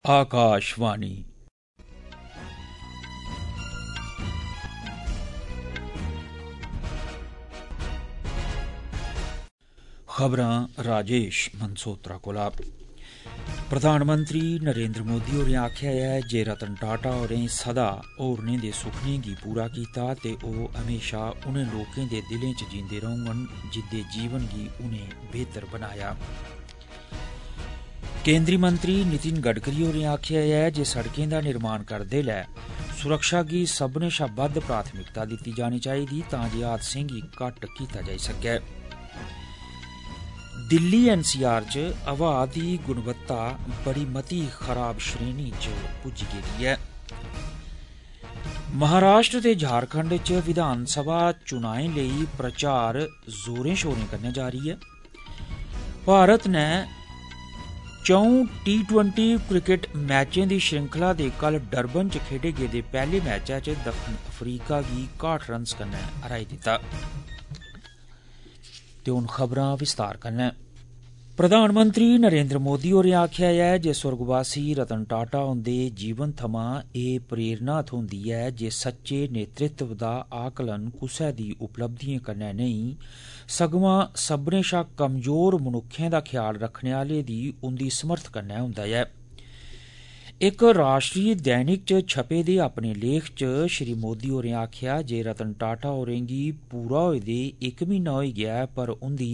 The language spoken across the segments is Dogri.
आकाशवाणी। खबरां राजेश मनसोत्रा कोला। प्रधानमंत्री नरेंद्र मोदी होरें आखेआ ऐ जे रतन टाटा होरें सदा होरनें दे सुखनें गी पूरा कीता ते ओह् हमेशा उनें लोकें दे दिलें च जींदे रौह्ङन जिंदे जीवन गी उनें बेहतर बनाया। केंद्री मंत्री नितिन गडकरी होरें आखेआ ऐ जे सड़कें दा निर्माण करदे लै सुरक्षा गी सब्भनें शा बद्ध प्राथमिकता दित्ती जानी चाहिदी तां जे हादसें गी घट्ट कीता जाई सकै। दिल्ली एनसीआर च हवा दी गुणवत्ता बड़ी मती खराब श्रेणी च पुज्जी गेदी ऐ। महाराष्ट्र ते झारखंड च विधानसभा चुनाएं लेई प्रचार जोरें शोरें कन्नै जारी ऐ। भारत ने 4 T20 क्रिकेट मैचें दी श्रृंखला दे कल डरबन च खेडे गेदे पैह्ले मैचै च दक्खन अफ्रीका गी 61 रन्स कन्नै हराई दित्ता। ते हुन खबरां विस्तार कन्नै। प्रधानमंत्री नरेंद्र मोदी होरें आखेआ ऐ जे सुर्गवासी रतन टाटा हुंदे जीवन थमां एह् प्रेरणा थ्होंदी ऐ जे सच्चे नेतृत्व दा आकलन कुसै दी उपलब्धियें कन्नै नेईं सगुआं सब्भनें शा कमजोर मनुक्खें दा ख्याल रक्खने आह्ले दी उंदी समर्थ कन्नै हुंदा ऐ। इक राष्ट्री दैनिक च छपे दे अपने लेख च श्री मोदी होरें आखेआ जे रतन टाटा होरें गी पूरा होए दे 1 म्हीना होई गेआ ऐ पर उंदी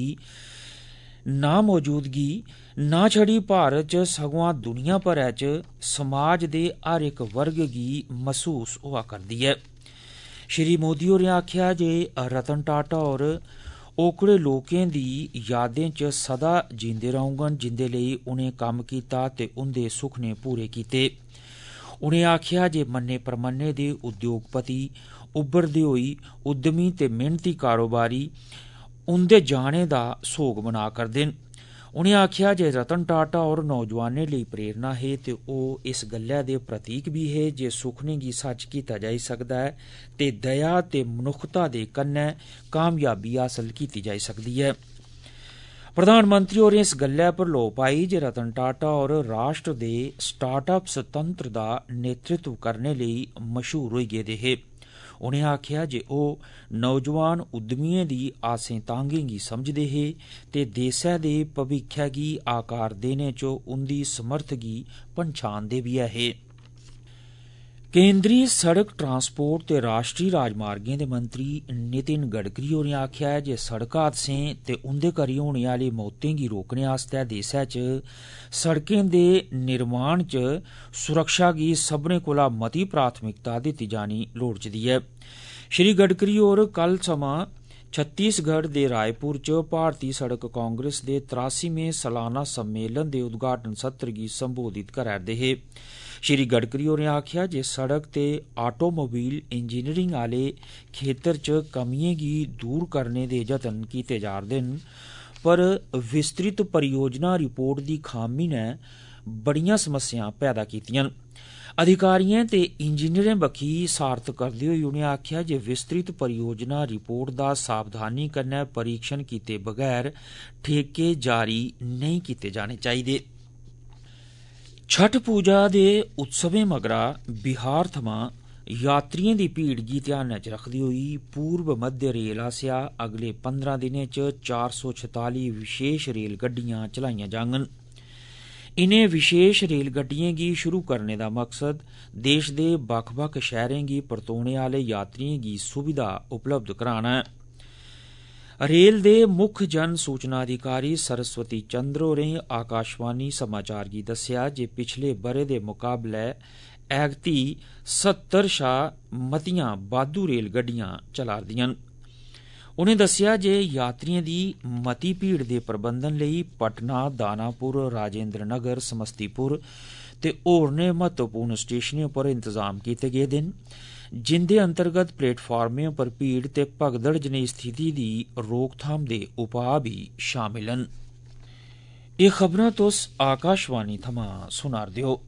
नामौजूदगी ना छड़ी भारत च सगुआं दुनिया भरै च समाज दे हर इक वर्ग गी महसूस होआ करदी ऐ। श्री मोदी होरें आखेआ जे रतन टाटा होर ओकड़े लोकें दी यादें च सदा जींदे रौह्ङन जिंदे लेई उनें कम्म कीता ते उंदे सुखने पूरे कीते। उनें आखेआ जे मन्ने परमन्ने दे उद्योगपति उब्भरदे होई उद्यमी ते मेहनती कारोबारी उंदे जाने दा सोग मना करदे न। उनें आखेआ जे रतन टाटा होर नौजवानें लेई प्रेरणा हे ते ओह् इस गल्लै दे प्रतीक बी हे जे सुखने गी सच कीता जाई सकदा ऐ ते दया ते मनुक्खता दे कन्नै कामयाबी हासल कीती जाई सकदी ऐ। प्रधानमंत्री होरें इस गल्लै पर लोऽ पाई जे रतन टाटा होर राष्ट्र दे स्टार्टअप्स तंत्र दा नेतृत्व करने लेई मशहूर होई गेदे हे। उनें आखेआ जे ओह् नौजवान उद्यमिएं दी आसें तांगें गी समझदे हे ते देसै दे भविक्खै गी आकार देने च उंदी समर्थ गी पन्छानदे बी ऐ हे। केंद्री सड़क ट्रांसपोर्ट ते राष्ट्री राजमार्गें दे मंत्री नितिन गडकरी होरें आखेआ ऐ जे सड़क हादसें ते उंदे करी होने आह्ली मौतें गी रोकने आस्तै देसै च सड़कें दे निर्माण च सुरक्षा गी सब्भनें कोला मती प्राथमिकता दित्ती जानी लोड़चदी ऐ। श्री गडकरी होर कल समां छत्तीसगढ़ दे रायपुर च भारती सड़क कांग्रेस दे 83वें सालाना सम्मेलन दे उद्घाटन सत्र गी संबोधित करा'रदे हे। श्री गडकरी होरें आखेआ जे सड़क ते ऑटोमोबाइल इंजीनियरिंग आह्ले खेतर च कमियें गी दूर करने दे जतन कीते जा'रदे न पर विस्तृत परियोजना रिपोर्ट दी खामी नै बड़ियां समस्यां पैदा कीतियां न। अधिकारियें ते इंजीनियरें बक्खी सारत करदे होई उनें आखेआ जे विस्तृत परियोजना रिपोर्ट दा सावधानी कन्नै परीक्षण कीते बगैर ठेके जारी नेईं कीते जाने चाहिदे। छठ पूजा दे उत्सवें मगरा बिहार थमां यात्रियें दी भीड़ गी ध्यानै च रखदे होई पूर्व मध्य रेल आसेआ अगले 15 दिनें च 446 विशेष रेल गड्डियां चलाइयां जाङन। इनें विशेष रेल गड्डियें गी शुरू करने दा मकसद देश दे बक्ख-बक्ख शैह्रें गी परतोने आह्ले यात्रियें गी सुविधा उपलब्ध कराना ऐ। रेल दे मुक्ख जन सूचना अधिकारी सरस्वती चंद्र होरें आकाशवाणी समाचार गी दस्सेआ जे पिछले ब'रे दे मुकाबले ऐगती 70 शा मतियां बाद्धू रेल गड्डियां चला'रदियां न। उनें दस्सेआ जे यात्रियें दी मती भीड़ दे प्रबंधन लेई पटना, दानापुर, राजेंद्र नगर, समस्तीपुर ते होरनें महत्वपूर्ण स्टेशनें पर इंतजाम कीते गेदे न जिंदे अंतर्गत प्लेटफार्में पर भीड़ ते भगदड़ जनेही स्थिति दी रोकथाम दे उपाऽ बी शामिल न। एह् खबरां तुस आकाशवाणी थमां सुना'रदे ओ।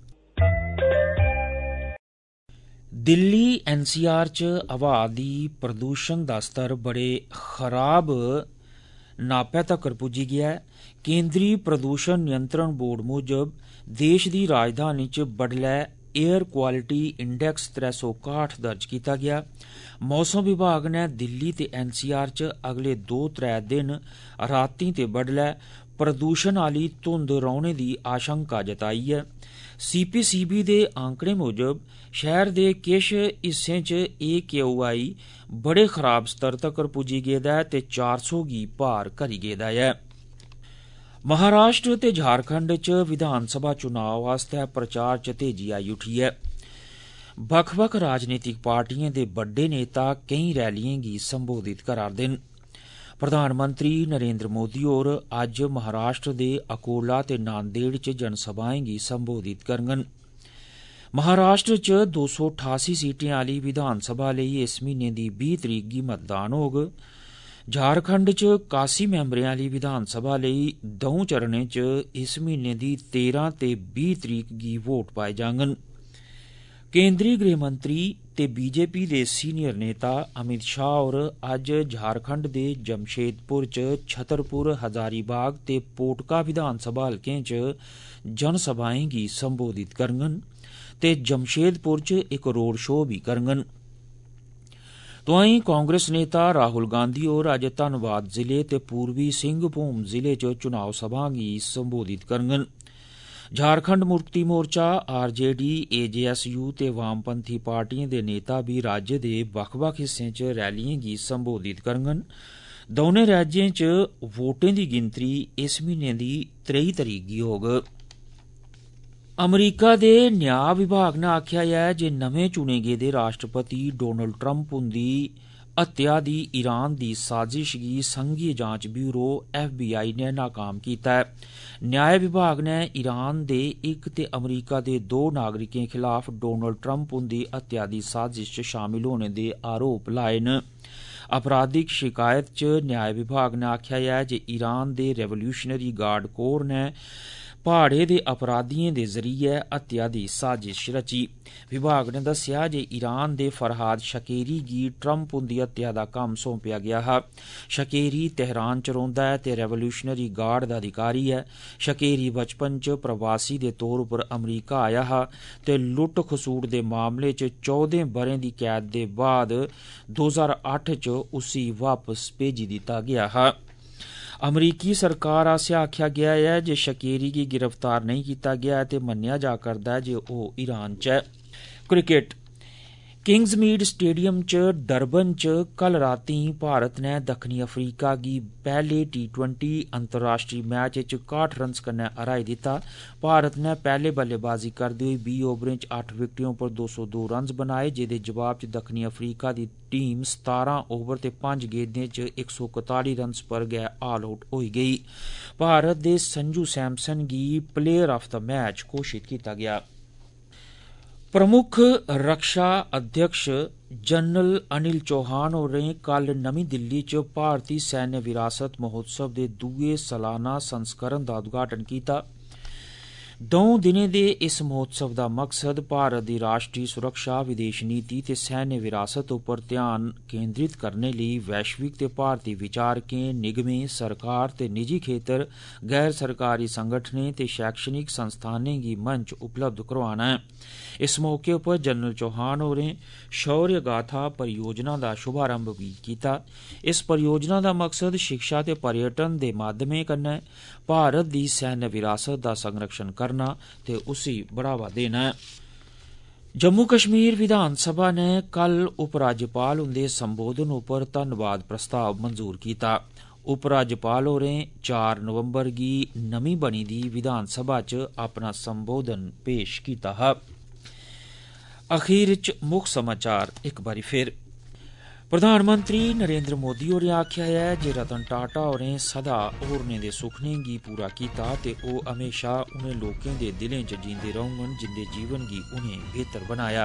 दिल्ली एनसीआर च हवा दी प्रदूषण दा स्तर बड़े खराब नापै तक्कर पुज्जी गेआ ऐ। केंद्री प्रदूषण नियंत्रण बोर्ड मूजब देश दी राजधानी च बडलै एयर क्वालिटी इंडैक्स 361 दर्ज किया गया। मौसम विभाग ने दिल्ली ते NCR च अगले 2-3 दिन रातीं ते बडलै प्रदूषण आली धुंध रौहने दी आशंका जताई है। CPCB दे आंकड़े मुजब शहर दे किश हिस्सें च AQI बड़े खराब स्तर तक्कर पुज्जी गेदा है ते 400 गी पार करी गेदा है। महाराष्ट्र ते झारखंड च विधानसभा चुनाव आस्तै प्रचार च तेजी आई उठी है। बक्ख-बक्ख राजनीतिक पार्टियें दे बड्डे नेता केईं रैलियें गी संबोधित करा'रदे न। प्रधानमंत्री नरेंद्र मोदी होर अज्ज महाराष्ट्र दे अकोला ते नांदेड़ च जनसभाएं गी संबोधित करङन। महाराष्ट्र च 288 सीटें आली विधानसभा लेई इस म्हीने दी 20 तरीक गी मतदान होग। झारखंड च 81 मैंबरें आली विधानसभा लेई 2 चरणें च इस म्हीने दी 13 ते 20 तरीक गी वोट पाए जाङन। केंद्री गृहमंत्री ते BJP दे सीनियर नेता अमित शाह होर अज्ज झारखंड दे जमशेदपुर च छतरपुर, हजारीबाग ते पोटका विधानसभा हलकें च जनसभाएं गी संबोधित करङन ते जमशेदपुर च इक रोड शो बी करङन। तोआईं कांग्रेस नेता राहुल गांधी होर अज्ज धनबाद जिले ते पूर्वी सिंहभूम जिले च चुनाव सभां गी संबोधित करङन। झारखंड मुक्ति मोर्चा, RJD, AJSU ते वामपंथी पार्टियें दे नेता बी राज्य दे बक्ख-बक्ख हिस्सें च रैलियें गी संबोधित करङन। दौनें राज्यें च वोटें दी गिनतरी इस म्हीने दी 23 तरीक गी होग। अमरीका दे न्याय विभाग ने आखेआ ऐ जे नमें चुने गेदे राष्ट्रपति डोनाल्ड ट्रंप हुंदी हत्या दी ईरान दी साजिश गी संघीय जांच ब्यूरो FBI ने नाकाम कीता है। न्याय विभाग ने ईरान दे इक ते अमरीका दे 2 नागरिकें खिलाफ डोनाल्ड ट्रंप हुंदी हत्या दी साजिश च शामिल होने दे आरोप लाए न। अपराधिक शिकायत च न्याय विभाग ने आखेआ ऐ जे ईरान दे रेवोल्यूशनरी गार्ड कोर ने भाड़े दे अपराधियें दे जरिए हत्या दी साजिश रची। विभाग ने दस्सेआ जे ईरान दे फरहाद शकेरी गी ट्रंप हुंदी हत्या दा कम्म सौंपेआ गेआ हा। शकेरी तेहरान च रौंह्दा ऐ ते रेवोल्यूशनरी गार्ड दा अधिकारी है। शकेरी बचपन च प्रवासी दे तौर पर अमरीका आया हा ते लुट्ट खसूट दे मामले च 14 ब'रें दी कैद दे बाद 2008 च उसी वापस भेजी दित्ता गेआ हा। अमरीकी सरकार आसेआ आखेआ गेआ ऐ जे शकेरी गी गिरफ्तार नेईं कीता गेआ ते मन्नेआ जा करदा ऐ जे ओह् ईरान च ऐ। क्रिकेट किंग्समीड स्टेडियम च डरबन च कल रातीं भारत ने दक्खनी अफ्रीका गी पैह्ले T20 अंतर्राष्ट्रीय मैच च 61 रन्स कन्नै हराई दित्ता। भारत ने पैह्ले बल्लेबाजी करदे होई 20 ओवरें च 8 विकेटें पर 202 रन्स बनाए, जेह्दे जवाब च दक्खनी अफ्रीका दी टीम 17 ओवर ते 5 गेंदें च 141 रन्स पर गै ऑल आउट होई गेई। भारत दे संजू सैमसन गी प्लेयर ऑफ द मैच घोषित कीता गेआ। प्रमुख रक्षा अध्यक्ष जनरल अनिल चौहान होरें कल नमीं दिल्ली च भारती सैन्य विरासत महोत्सव दे 2 सालाना संस्करण दा उद्घाटन कीता। 2 दिनें दे इस महोत्सव दा मकसद भारत दी राष्ट्रीय सुरक्षा, विदेश नीति ते सैन्य विरासत उप्पर ध्यान केंद्रित करने लेई वैश्विक ते भारती विचारकें, निगमें, सरकार ते निजी खेतर, गैर सरकारी संगठनें ते शैक्षणिक संस्थानें गी मंच उपलब्ध करवाना ऐ। इस मौके उप्पर जनरल चौहान होरें शौर्य गाथा परियोजना दा शुभारंभ बी कीता। इस परियोजना दा मकसद शिक्षा ते पर्यटन दे माध्यमें कन्नै भारत दी सैन्य विरासत दा संरक्षण करना ते उसी बढ़ावा देना ऐ। जम्मू कश्मीर विधान सभा ने कल उपराज्यपाल हुंदे संबोधन उप्पर धन्नवाद प्रस्ताव मंजूर कीता। उपराज्यपाल होरें 4 नवंबर गी नमीं बनी दी विधान सभा च अपना संबोधन पेश कीता हा। अखीर च मुक्ख समाचार इक बारी फिर। प्रधानमंत्री नरेंद्र मोदी होरें आखेआ ऐ जे रतन टाटा होरें सदा होरनें दे सुखनें गी पूरा कीता ते ओह् हमेशा उनें लोकें दे दिलें च जींदे रौह्ङन जिंदे जीवन गी उनें बेहतर बनाया।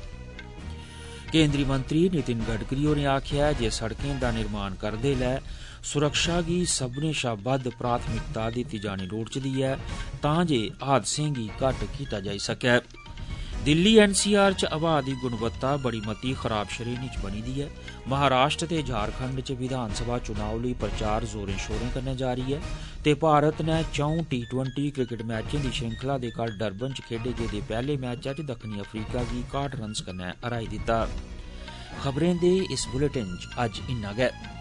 केंद्री मंत्री नितिन गडकरी होरें आखेआ जे सड़कें दा निर्माण करदे लै सुरक्षा गी सभनें शा बद्ध प्राथमिकता दित्ती जानी लोड़चदी ऐ तां जे हादसें गी घट्ट कीता जाई सकै। दिल्ली NCR च हवा दी गुणवत्ता बड़ी मती खराब श्रेणी च बनी दी ऐ। महाराष्ट्र ते झारखंड च विधानसभा चुनाव लेई प्रचार जोरें शोरें कन्नै जारी ऐ ते भारत नै 4 T20 क्रिकेट मैचें दी श्रृंखला दे कल डरबन च खेडे गेदे पैह्ले मैच च दक्खनी अफ्रीका गी 61 रन्स कन्नै हराई दित्ता। खबरें दे इस बुलेटिन च अज्ज इन्ना गै।